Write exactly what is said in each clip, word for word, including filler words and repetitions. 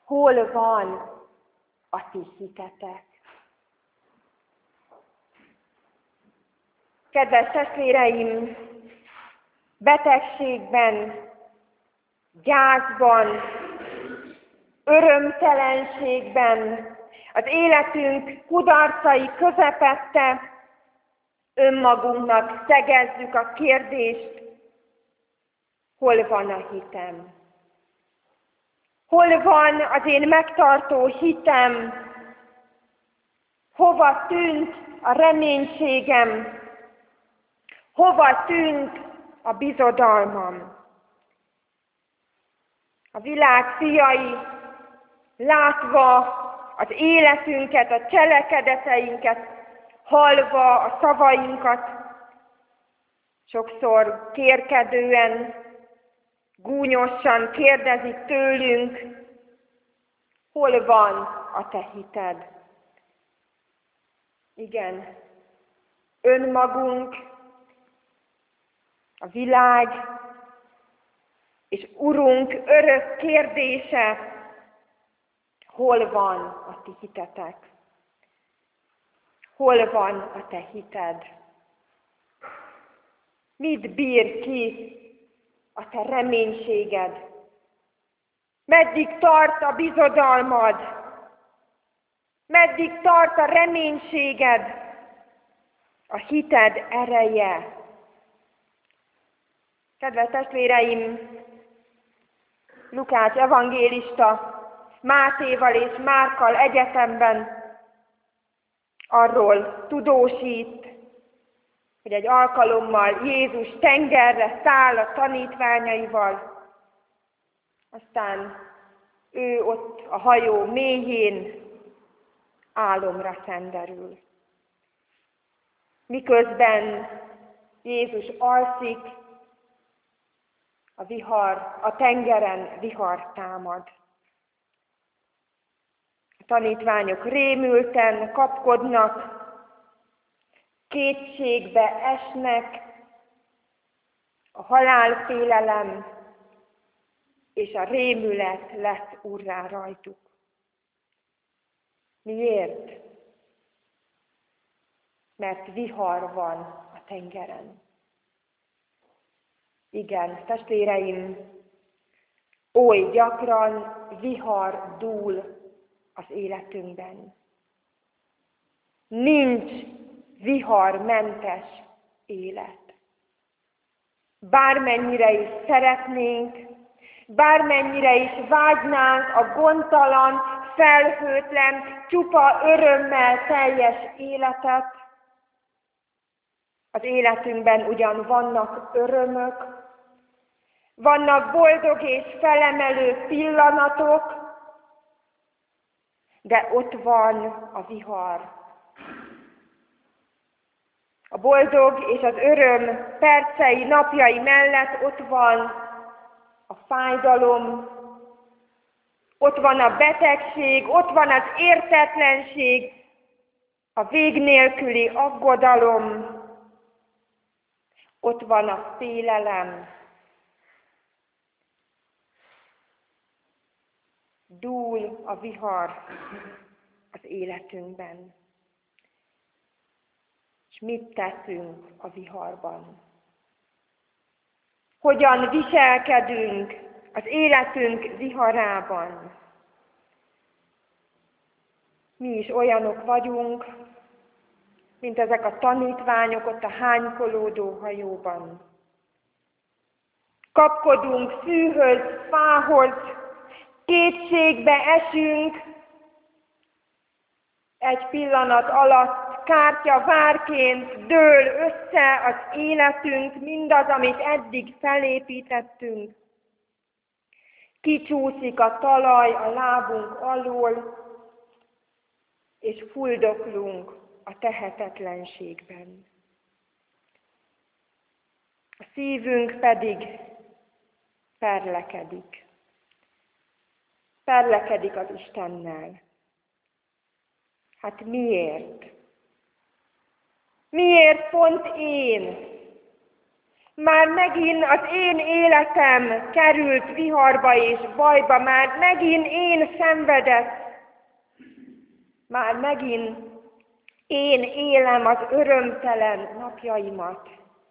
Hol van a ti hitetek? Kedves testvéreim, betegségben, gyászban, örömtelenségben, az életünk kudarcai közepette önmagunknak szegezzük a kérdést, hol van a hitem? Hol van az én megtartó hitem? Hova tűnt a reménységem? Hova tűnt a bizodalmam? A világ fiai, látva az életünket, a cselekedeteinket, hallva a szavainkat, sokszor kérkedően, gúnyosan kérdezik tőlünk, hol van a te hited? Igen, önmagunk, a világ és Urunk örök kérdése, hol van a ti hitetek? Hol van a te hited? Mit bír ki a te reménységed? Meddig tart a bizodalmad? Meddig tart a reménységed? A hited ereje? Kedves testvéreim, Lukács evangélista Mátéval és Márkkal egyetemben arról tudósít, hogy egy alkalommal Jézus tengerre száll a tanítványaival, aztán ő ott a hajó mélyén álomra szenderül. Miközben Jézus alszik, a vihar, a tengeren vihar támad. A tanítványok rémülten kapkodnak, kétségbe esnek, a halálfélelem és a rémület lesz urrá rajtuk. Miért? Mert vihar van a tengeren. Igen, testvéreim, oly gyakran vihar dúl az életünkben. Nincs viharmentes élet. Bármennyire is szeretnénk, bármennyire is vágynánk a gondtalan, felhőtlen, csupa örömmel teljes életet, az életünkben ugyan vannak örömök, vannak boldog és felemelő pillanatok, de ott van a vihar. A boldog és az öröm percei, napjai mellett ott van a fájdalom, ott van a betegség, ott van az értetlenség, a vég nélküli aggodalom, ott van a félelem. Dúl a vihar az életünkben. És mit teszünk a viharban? Hogyan viselkedünk az életünk viharában? Mi is olyanok vagyunk, mint ezek a tanítványok ott a hánykolódó hajóban. Kapkodunk fűhöz, fához, kétségbe esünk, egy pillanat alatt kártyavárként dől össze az életünk, mindaz, amit eddig felépítettünk. Kicsúszik a talaj a lábunk alól, és fuldoklunk a tehetetlenségben. A szívünk pedig perlekedik. Perlekedik az Istennel. Hát miért? Miért pont én? Már megint az én életem került viharba és bajba, már megint én szenvedek, már megint én élem az örömtelen napjaimat.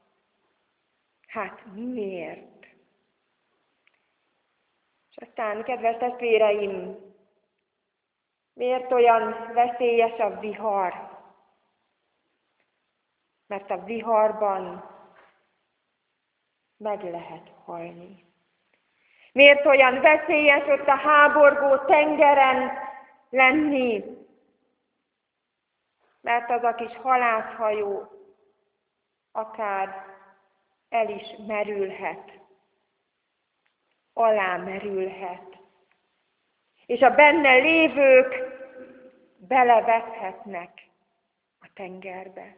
Hát miért? És aztán, kedves testvéreim, miért olyan veszélyes a vihar? Mert a viharban meg lehet halni. Miért olyan veszélyes ott a háborgó tengeren lenni? Mert az a kis halászhajó akár el is merülhet, alámerülhet, és a benne lévők beleveszhetnek a tengerbe.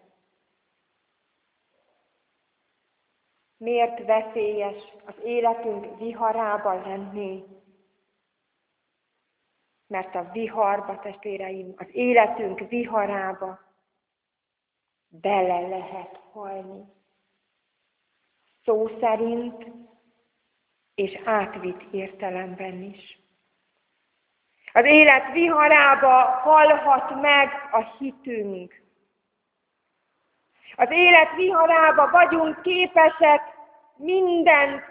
Miért veszélyes az életünk viharában lenni? Mert a viharba, testvéreim, az életünk viharába bele lehet halni. Szó szerint és átvitt értelemben is. Az élet viharába halhat meg a hitünk. Az élet viharába vagyunk képesek mindent,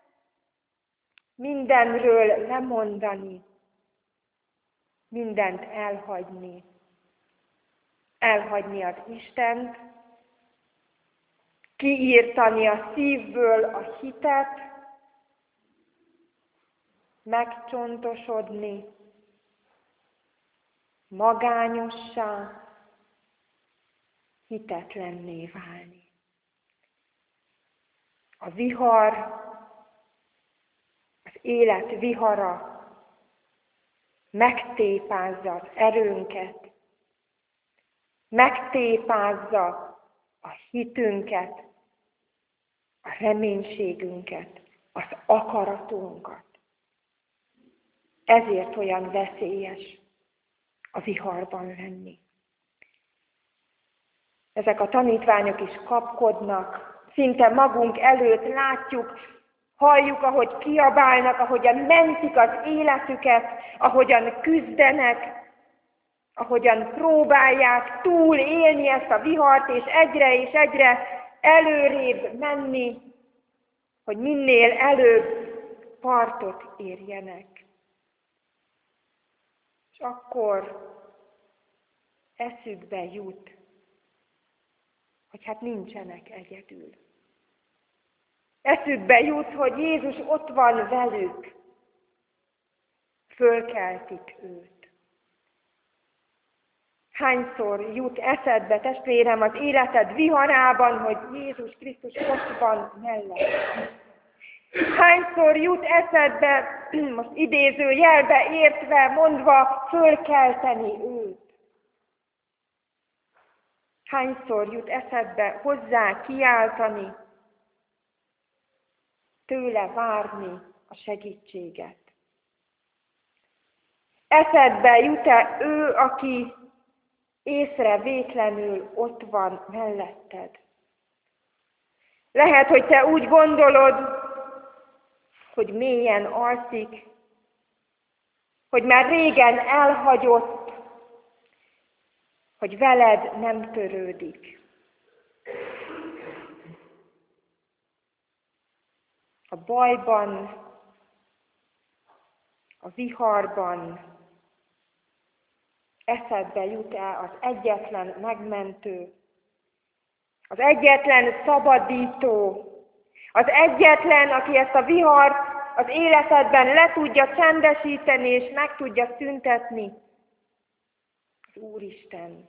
mindenről lemondani, mindent elhagyni. Elhagyni az Istent, kiírtani a szívből a hitet, megcsontosodni, magányossá, hitetlenné válni. A vihar, az élet vihara megtépázza az erőnket, megtépázza a hitünket, a reménységünket, az akaratunkat. Ezért olyan veszélyes a viharban lenni. Ezek a tanítványok is kapkodnak, szinte magunk előtt látjuk, halljuk, ahogy kiabálnak, ahogyan mentik az életüket, ahogyan küzdenek, ahogyan próbálják túlélni ezt a vihart, és egyre és egyre előrébb menni, hogy minél előbb partot érjenek. És akkor eszükbe jut, hogy hát nincsenek egyedül. Eszükbe jut, hogy Jézus ott van velük, fölkeltik őt. Hányszor jut eszedbe, testvérem, az életed viharában, hogy Jézus Krisztus ott van mellett? Hányszor jut eszedbe, most idéző jelbe értve, mondva, fölkelteni őt? Hányszor jut eszedbe hozzá kiáltani, tőle várni a segítséget? Eszedbe jut-e ő, aki észrevétlenül ott van melletted? Lehet, hogy te úgy gondolod, hogy mélyen alszik, hogy már régen elhagyott, hogy veled nem törődik. A bajban, a viharban eszedbe jut-e az egyetlen megmentő, az egyetlen szabadító, az egyetlen, aki ezt a vihart az életedben le tudja csendesíteni és meg tudja szüntetni? Az Úristen.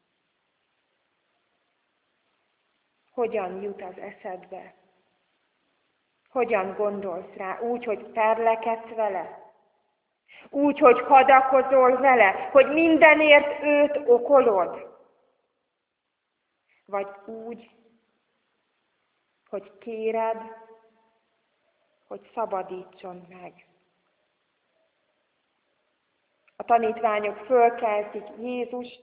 Hogyan jut az eszedbe? Hogyan gondolsz rá? Úgy, hogy perlekedsz vele? Úgy, hogy hadakozol vele? Hogy mindenért őt okolod? Vagy úgy, hogy kéred, hogy szabadítson meg? A tanítványok fölkeltik Jézust,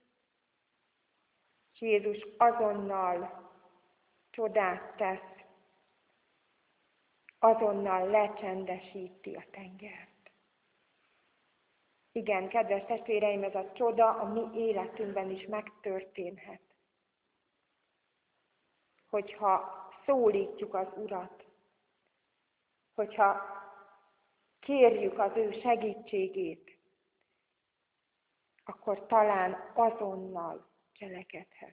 és Jézus azonnal csodát tesz, azonnal lecsendesíti a tengert. Igen, kedves testvéreim, ez a csoda a mi életünkben is megtörténhet. Hogyha szólítjuk az Urat, hogyha kérjük az ő segítségét, akkor talán azonnal cselekedhet.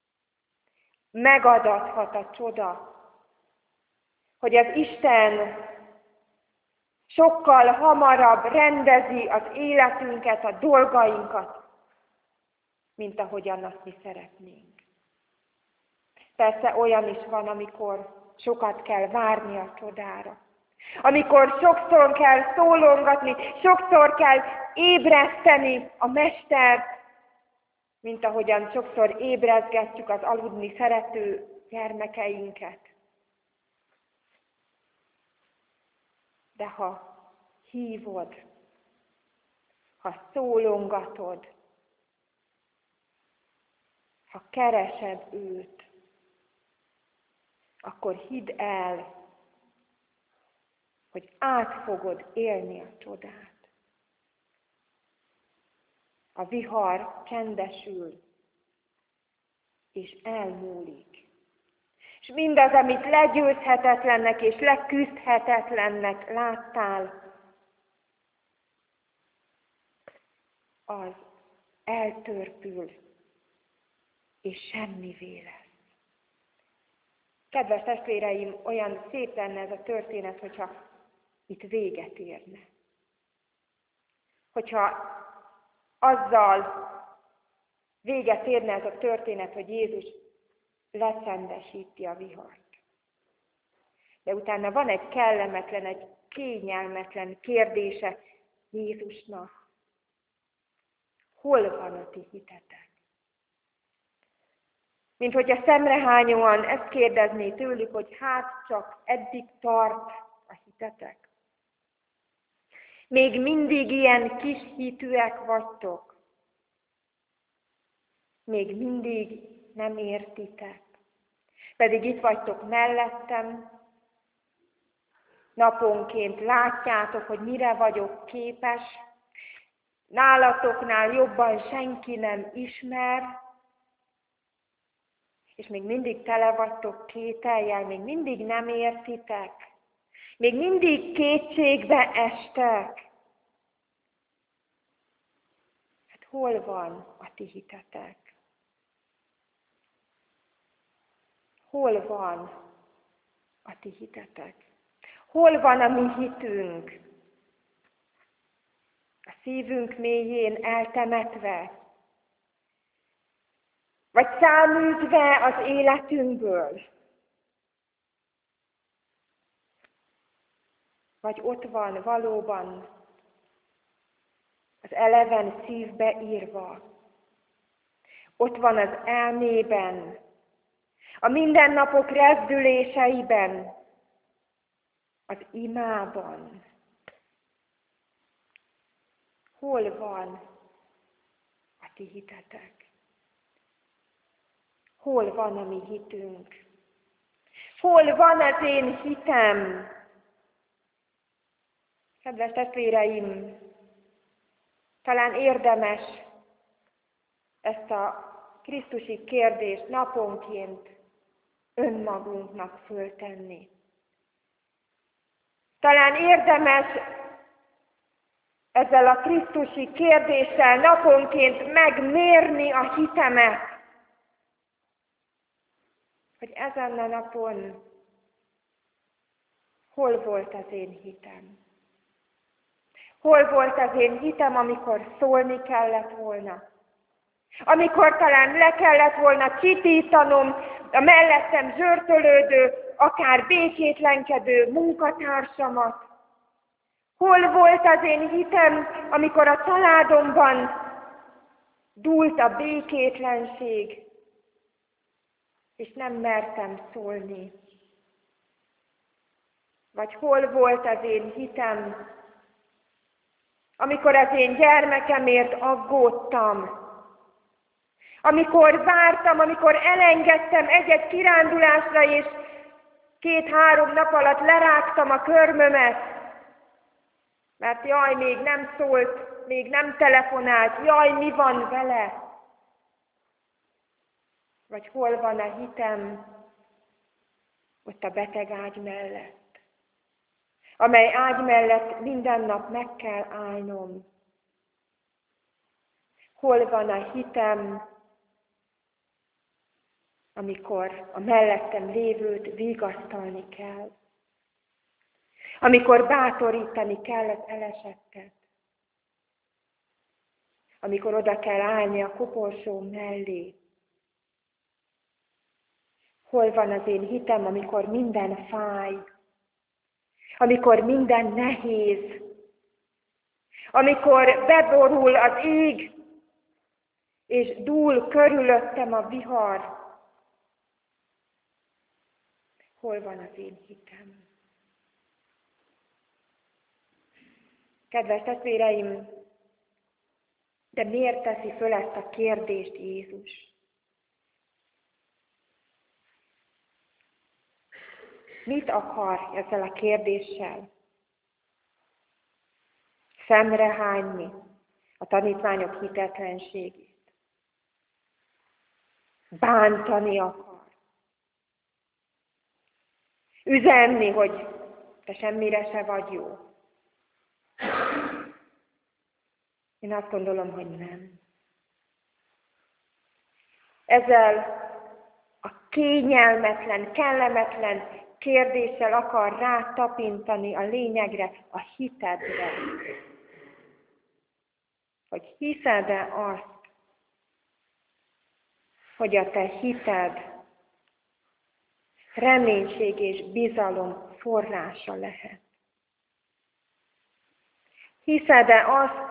Megadathat a csoda, hogy az Isten sokkal hamarabb rendezi az életünket, a dolgainkat, mint ahogyan azt mi szeretnénk. Persze olyan is van, amikor sokat kell várni a csodára. Amikor sokszor kell szólongatni, sokszor kell ébreszteni a Mestert, mint ahogyan sokszor ébrezgetjük az aludni szerető gyermekeinket. De ha hívod, ha szólongatod, ha keresed őt, akkor hidd el, hogy át fogod élni a csodát. A vihar csendesül, és elmúlik. És mindaz, amit legyőzhetetlennek és leküzdhetetlennek láttál, az eltörpül, és semmivé lesz. Kedves testvéreim, olyan szép lenne ez a történet, hogyha itt véget érne. Hogyha azzal véget érne ez a történet, hogy Jézus lecsendesíti a vihart. De utána van egy kellemetlen, egy kényelmetlen kérdése Jézusnak. Hol van a ti hitetek? Mint hogyha szemrehányóan ezt kérdezné tőlük, hogy hát csak eddig tart a hitetek. Még mindig ilyen kis hitűek vagytok. Még mindig nem értitek. Pedig itt vagytok mellettem, naponként látjátok, hogy mire vagyok képes, nálatoknál jobban senki nem ismer, és még mindig tele vagytok kétellyel, még mindig nem értitek, még mindig kétségbe estek. Hát hol van a ti hitetek? Hol van a ti hitetek? Hol van a mi hitünk? A szívünk mélyén eltemetve? Vagy száműzve az életünkből? Vagy ott van valóban az eleven szívbe írva? Ott van az elmében, a mindennapok rezdüléseiben, az imában. Hol van a ti hitetek? Hol van a mi hitünk? Hol van az én hitem? Kedves testvéreim, talán érdemes ezt a krisztusi kérdést naponként önmagunknak föltenni. Talán érdemes ezzel a krisztusi kérdéssel naponként megmérni a hitemet, hogy ezen a napon hol volt az én hitem. Hol volt az én hitem, amikor szólni kellett volna. Amikor talán le kellett volna csitítanom a mellettem zsörtölődő, akár békétlenkedő munkatársamat. Hol volt az én hitem, amikor a családomban dúlt a békétlenség, és nem mertem szólni. Vagy hol volt az én hitem, amikor az én gyermekemért aggódtam, amikor vártam, amikor elengedtem egy-egy kirándulásra, és Két-három nap alatt lerágtam a körmömet, mert jaj, még nem szólt, még nem telefonált, jaj, mi van vele? Vagy hol van a hitem? Ott a beteg ágy mellett, amely ágy mellett minden nap meg kell állnom. Hol van a hitem, amikor a mellettem lévőt vigasztalni kell, amikor bátorítani kell az elesettet, amikor oda kell állni a koporsó mellé. Hol van az én hitem, amikor minden fáj, amikor minden nehéz, amikor beborul az ég, és dúl körülöttem a vihar. Hol van az én hitem? Kedves testvéreim, de miért teszi föl ezt a kérdést Jézus? Mit akar ezzel a kérdéssel? Szemrehányni a tanítványok hitetlenségét. Bántani akar. Üzenni, hogy te semmire se vagy jó. Én azt gondolom, hogy nem. Ezzel a kényelmetlen, kellemetlen kérdéssel akar rátapintani a lényegre, a hitedre. Hogy hiszed-e azt, hogy a te hited reménység és bizalom forrása lehet. Hiszed-e azt,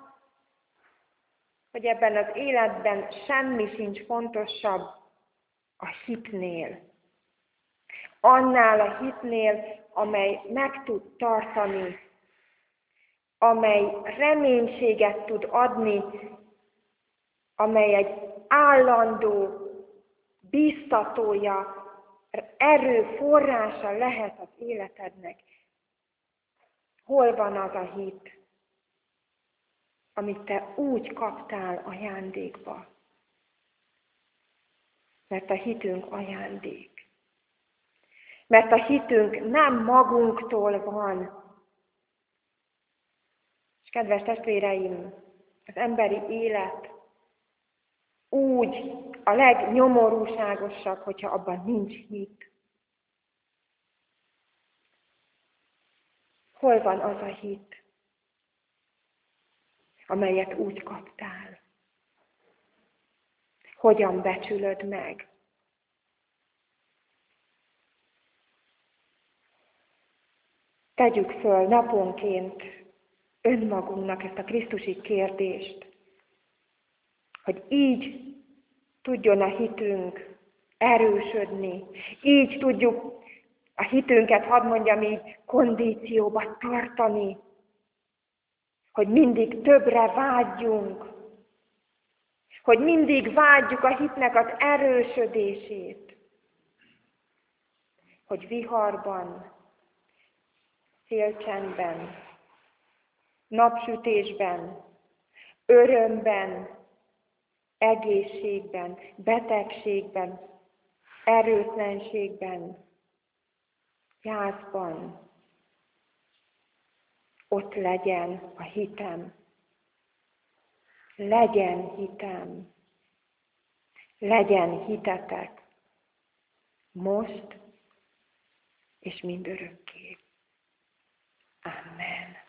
hogy ebben az életben semmi sincs fontosabb a hitnél? Annál a hitnél, amely meg tud tartani, amely reménységet tud adni, amely egy állandó biztatója, erő forrása lehet az életednek. Hol van az a hit, amit te úgy kaptál ajándékba? Mert a hitünk ajándék. Mert a hitünk nem magunktól van. És kedves testvéreim, az emberi élet úgy a legnyomorúságosabb, hogyha abban nincs hit. Hol van az a hit, amelyet úgy kaptál? Hogyan becsülöd meg? Tegyük föl naponként önmagunknak ezt a krisztusi kérdést, hogy így tudjon a hitünk erősödni, így tudjuk a hitünket, hadd mondjam így, kondícióba tartani, hogy mindig többre vágyjunk, hogy mindig vágyjuk a hitnek az erősödését, hogy viharban, szélcsendben, napsütésben, örömben, egészségben, betegségben, erőtlenségben, gyászban, ott legyen a hitem. Legyen hitem. Legyen hitetek. Most és mindörökké. Amen.